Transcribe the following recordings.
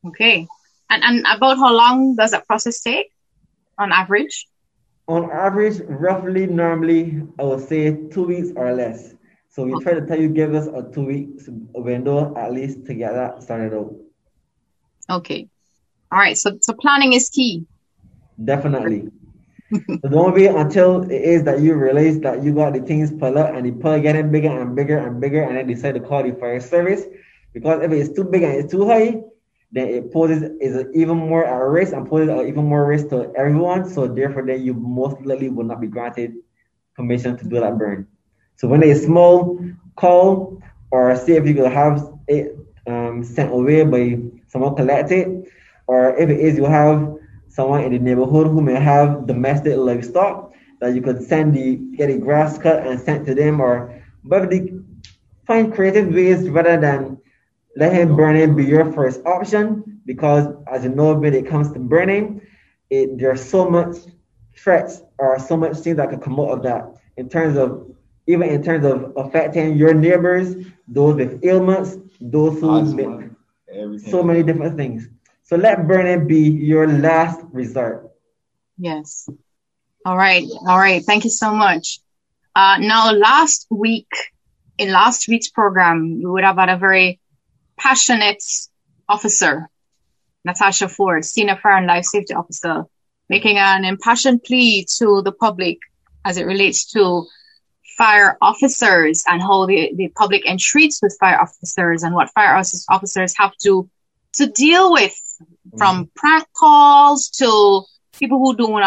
Okay. And about how long does that process take on average? On average, roughly, normally, I would say 2 weeks or less. So we try Okay. to tell you give us a 2 weeks window at least to get that started out. Okay. All right. So planning is key. Definitely. So don't wait until it is that you realize that you got the things pulled up and the pull getting bigger and bigger and bigger, and then decide to call the fire service. Because if it's too big and it's too high, then it poses is even more at risk and poses even more risk to everyone. So therefore, then you most likely will not be granted permission to do that burn. So when it's small, call or see if you could have it sent away by someone collect it, or if it is you have someone in the neighborhood who may have domestic livestock that you could get the grass cut and sent to them, or but they find creative ways rather than let him burning be your first option, because as you know when it comes to burning, there's so much threats or so much things that could come out of that in terms of even in terms of affecting your neighbors, those with ailments, those who so many different things. So let burning be your last resort. Yes. All right. All right. Thank you so much. Now, in last week's program, we would have had a very passionate officer, Natasha Ford, Senior Fire and Life Safety Officer, making an impassioned plea to the public as it relates to fire officers and how the public entreats with fire officers and what fire officers have to deal with, from prank calls to people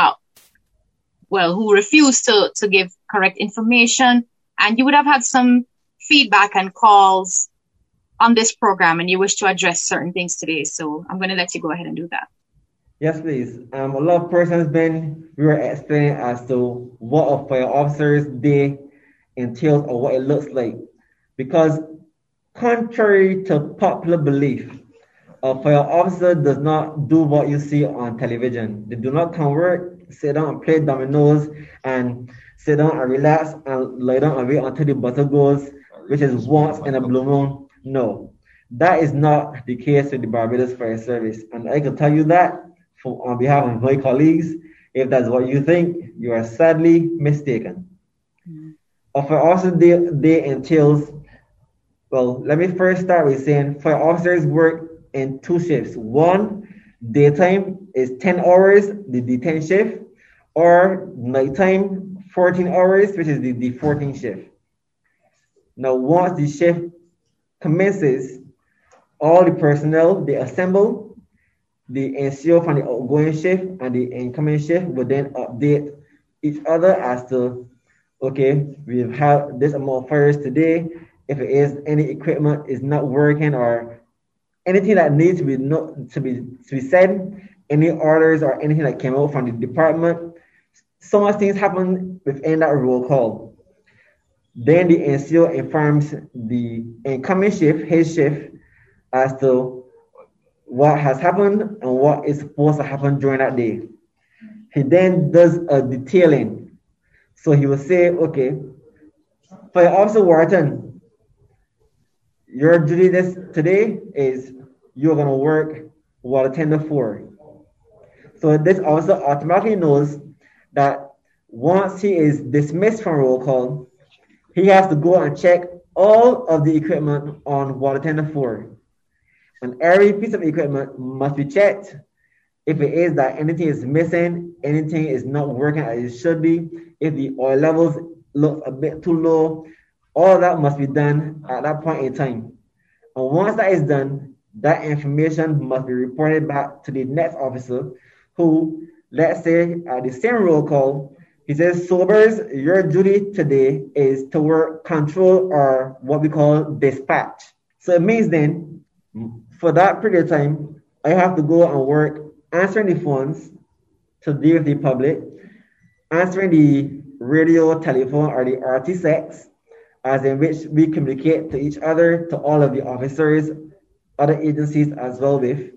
who refuse to give correct information. And you would have had some feedback and calls on this program, and you wish to address certain things today. So I'm going to let you go ahead and do that. Yes, please. A lot of persons we were explaining as to what a fire officer's day entails or what it looks like. Because contrary to popular belief, a fire officer does not do what you see on television. They do not come work, sit down and play dominoes, and sit down and relax and lie down and wait until the buzzer goes, which is once in a blue moon. No, that is not the case with the Barbados Fire Service. And I can tell you that on behalf of my colleagues, if that's what you think, you are sadly mistaken. A fire officer day entails, well, let me first start with saying fire officers work in 2 shifts. One, daytime is 10 hours, the D10 shift, or nighttime, 14 hours, which is the D14 shift. Now, once the shift commences, all the personnel, they assemble, the NCO from the outgoing shift and the incoming shift will then update each other as to, okay, we've had this amount of fires today. If it is any equipment is not working or anything that needs to be said, any orders or anything that came out from the department, so much things happen within that roll call. Then the NCO informs the incoming shift, his shift, as to what has happened and what is supposed to happen during that day. He then does a detailing. So he will say, okay, Fire Officer Wharton, your duty today is you're going to work water tender 4. So this officer automatically knows that once he is dismissed from roll call, he has to go and check all of the equipment on water tender 4. And every piece of equipment must be checked. If it is that anything is missing, anything is not working as it should be, if the oil levels look a bit too low, all that must be done at that point in time. And once that is done, that information must be reported back to the next officer who, let's say at the same roll call, he says, Sobers, your duty today is to work control or what we call dispatch. So it means then, for that period of time, I have to go and work answering the phones to deal with the public, answering the radio, telephone, or the RT6, as in which we communicate to each other, to all of the officers, other agencies as well with.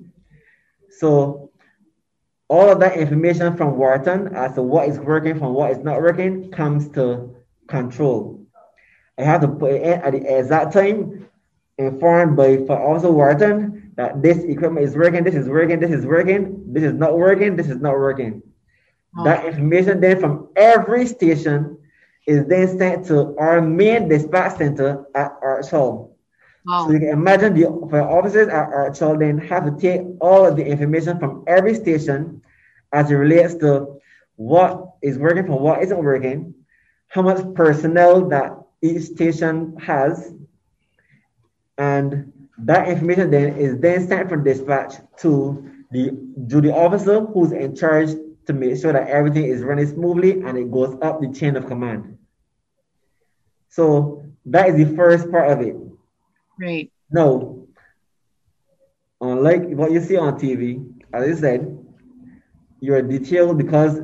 So all of that information from Wharton as to what is working from what is not working comes to control. I have to put it in at the exact time, informed by Officer Wharton that this equipment is working, this is working, this is working, this is not working, this is not working. That information then from every station is then sent to our main dispatch center at Arch Hall. So you can imagine the officers at Arch Hall then have to take all of the information from every station as it relates to what is working from what isn't working, how much personnel that each station has, and that information then is then sent from dispatch to the duty officer who's in charge to make sure that everything is running smoothly and it goes up the chain of command. So that is the first part of it. Right. Now, unlike what you see on TV, as I said, you're detailed because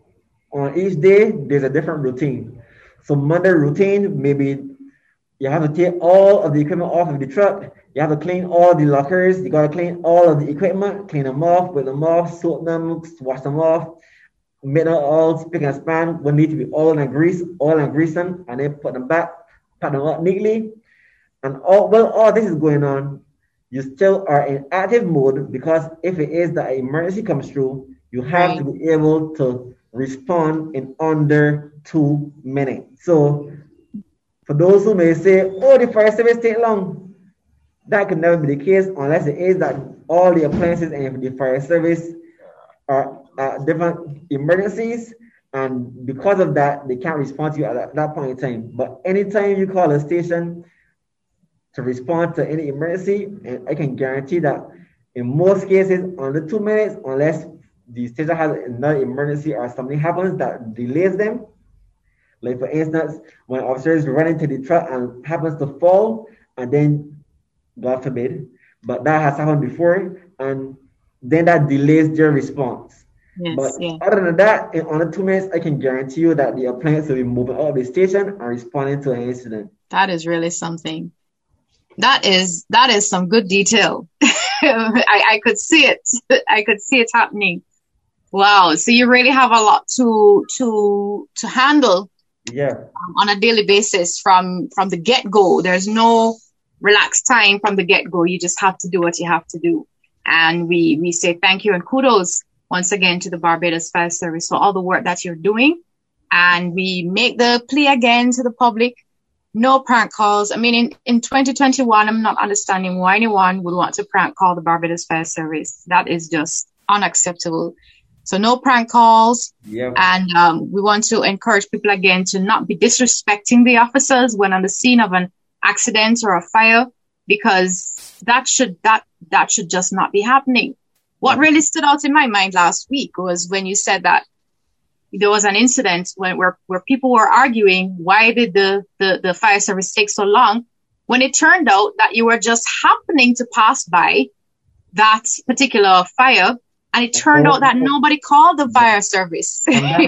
on each day there's a different routine. So Monday routine, maybe you have to take all of the equipment off of the truck. You have to clean all the lockers. You got to clean all of the equipment, clean them off, put them off, soak them, wash them off, make them all spick and span. Will need to be oil and grease them, and then put them back, pack them up neatly. And all this is going on, you still are in active mode because if it is that an emergency comes through, you have to be able to respond in under 2 minutes. So for those who may say, oh, the fire service take long, that could never be the case unless it is that all the appliances in the fire service are different emergencies, and because of that, they can't respond to you at that point in time. But anytime you call a station to respond to any emergency, and I can guarantee that in most cases, under 2 minutes, unless the station has another emergency or something happens that delays them. Like for instance, when officers run into the truck and happens to fall, and then, God forbid, but that has happened before, and then that delays their response. But other than that, in under 2 minutes, I can guarantee you that the appliance will be moving out of the station and responding to an incident. That is really something. That is some good detail. I could see it. I could see it happening. Wow. So you really have a lot to handle. Yeah. On a daily basis from the get-go. There's no relaxed time from the get-go. You just have to do what you have to do. And we say thank you and kudos once again to the Barbados Fire Service for all the work that you're doing. And we make the plea again to the public. No prank calls. I mean, in 2021, I'm not understanding why anyone would want to prank call the Barbados Fire Service. That is just unacceptable. So no prank calls. Yep. And we want to encourage people again to not be disrespecting the officers when on the scene of an accident or a fire, because that should just not be happening. What really stood out in my mind last week was when you said that there was an incident where people were arguing, why did the fire service take so long? When it turned out that you were just happening to pass by that particular fire, and it turned out that nobody called the fire service.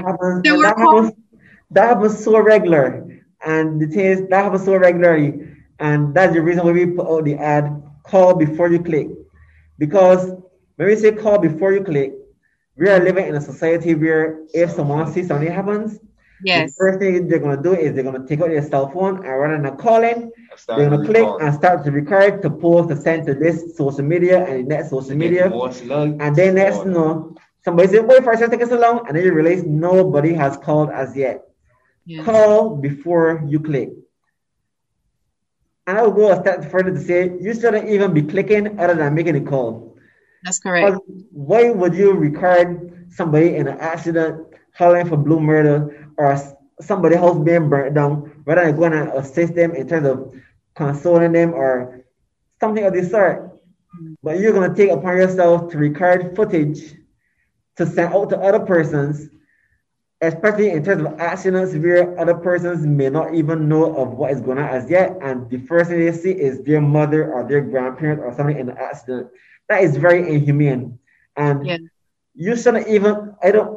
That happens so regular. And the thing is, that happens so regularly. And that's the reason why we put out the ad, call before you click. Because when we say call before you click, we are living in a society where if someone sees something happens, the first thing they're going to do is they're going to take out their cell phone and rather than calling, they're going to click and start to record, to post, to send to this social media and the next social media. And then next, somebody says, wait for a second, taking so long. And then you realize nobody has called as yet. Yes. Call before you click. And I will go a step further to say, you shouldn't even be clicking other than making a call. That's correct. Why would you record somebody in an accident, hollering for blue murder, or somebody else being burnt down, rather than going to assist them in terms of consoling them or something of this sort? But you're going to take upon yourself to record footage to send out to other persons, especially in terms of accidents where other persons may not even know of what is going on as yet, and the first thing they see is their mother or their grandparent or something in the accident. That is very inhumane. And you shouldn't even,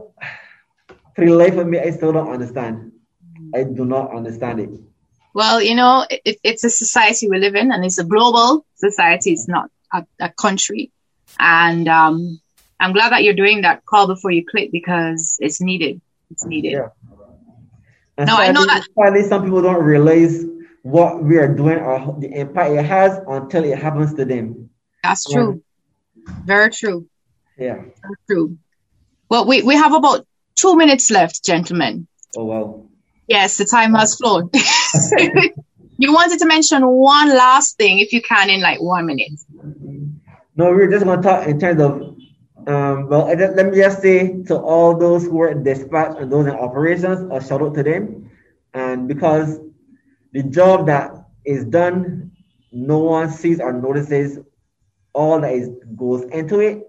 for the life of me, I still don't understand. I do not understand it. Well, it's a society we live in, and it's a global society. It's not a country. And I'm glad that you're doing that call before you click, because it's needed. It's needed. Yeah. And no, I know that. Finally, some people don't realize what we are doing or the impact it has until it happens to them. That's true. Very true. Yeah. Very true. Well, we have about 2 minutes left, gentlemen. Oh, wow. Yes, the time has flown. You wanted to mention one last thing, if you can, in like 1 minute. No, we're just going to talk in terms of, let me just say to all those who are in dispatch and those in operations, a shout out to them. And because the job that is done, no one sees or notices all that goes into it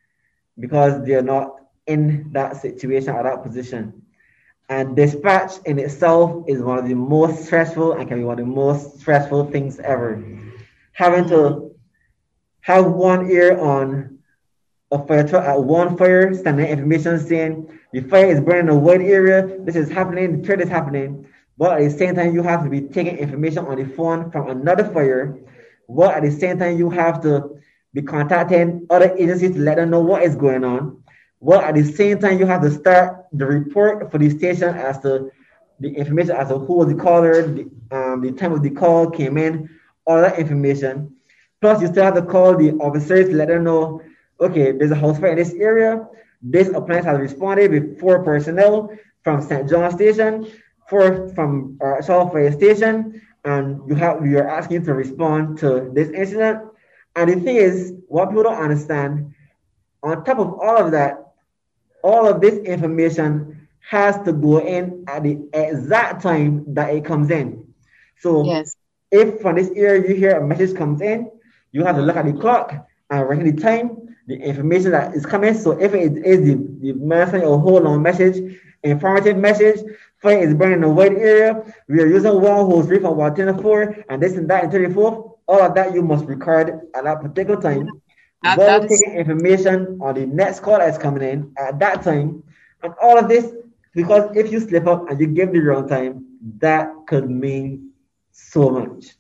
because they're not in that situation or that position. And dispatch in itself is one of the most stressful and can be one of the most stressful things ever. Having to have one ear on a fire truck at one fire, sending information saying the fire is burning a wide area, this is happening, the threat is happening. But at the same time, you have to be taking information on the phone from another fire. But at the same time, you have to be contacting other agencies to let them know what is going on. Well, at the same time, you have to start the report for the station as to the information as to who was the caller, the time of the call came in, all that information. Plus, you still have to call the officers to let them know, okay, there's a house fire in this area. This appliance has responded with 4 personnel from St. John Station, 4 from Shaw Fire Station, and we are asking to respond to this incident. And the thing is, what people don't understand, on top of all of that, all of this information has to go in at the exact time that it comes in. So yes. If from this area you hear a message comes in, you have to look at the clock and write the time, the information that is coming. So if it is the message or whole long message, informative message, fire is burning a wide area, we are using one hose reef on 124 and this and that and 34, all of that you must record at that particular time. While taking information on the next call that's coming in at that time, and all of this, because if you slip up and you give the wrong time, that could mean so much.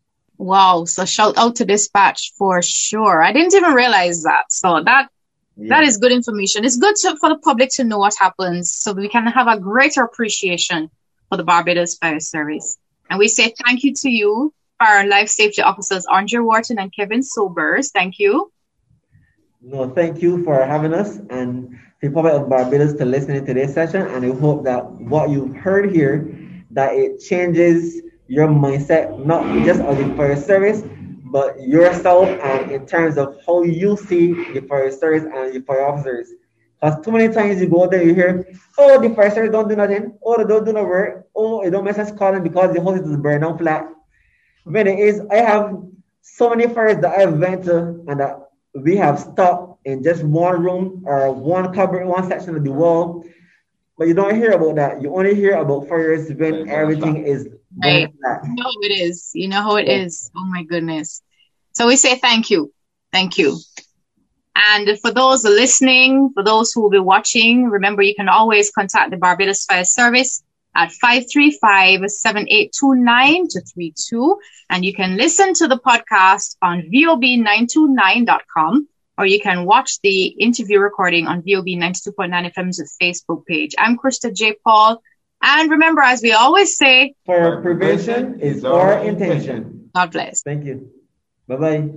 Wow, so shout out to dispatch for sure. I didn't even realize that. So that is good information. It's good for the public to know what happens so we can have a greater appreciation for the Barbados Fire Service. And we say thank you to you, Fire and Life Safety Officers Andre Wharton and Kevin Sobers. Thank you. No, thank you for having us and the public of Barbados to listen to today's session. And I hope that what you've heard here, that it changes your mindset, not just of the fire service, but yourself and in terms of how you see the fire service and the fire officers. Because too many times you go there, you hear, oh, the fire service don't do nothing. Oh, they don't do no work. Oh, it don't make sense calling because the house is burned down flat. When it is, I have so many fires that I've went to and that we have stopped in just one room or one cupboard, one section of the wall. But you don't hear about that. You only hear about fires when everything is right. You know how it is. You know how it is. Oh my goodness. So we say thank you. Thank you. And for those listening, for those who will be watching, remember you can always contact the Barbados Fire Service at 535-7829-32. And you can listen to the podcast on vob929.com, or you can watch the interview recording on VOB 92.9 FM's Facebook page. I'm Krista J. Paul. And remember, as we always say, fire prevention is our intention. God bless. Thank you. Bye-bye.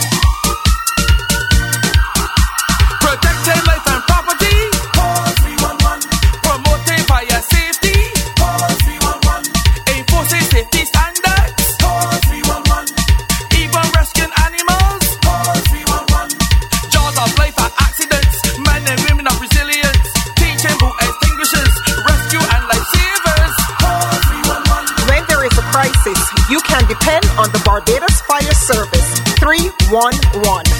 Protecting life and property. Call 311. Promoting fire safety. Call 311. Enforcing safety standards. Call 311. Even rescuing animals. Call 311. Jaws of life and accidents. Men and women of resilience. Teaching boat extinguishers. Rescue and lifesavers. Call 311. When there is a crisis, you can depend on the Barbados Fire Service. 311.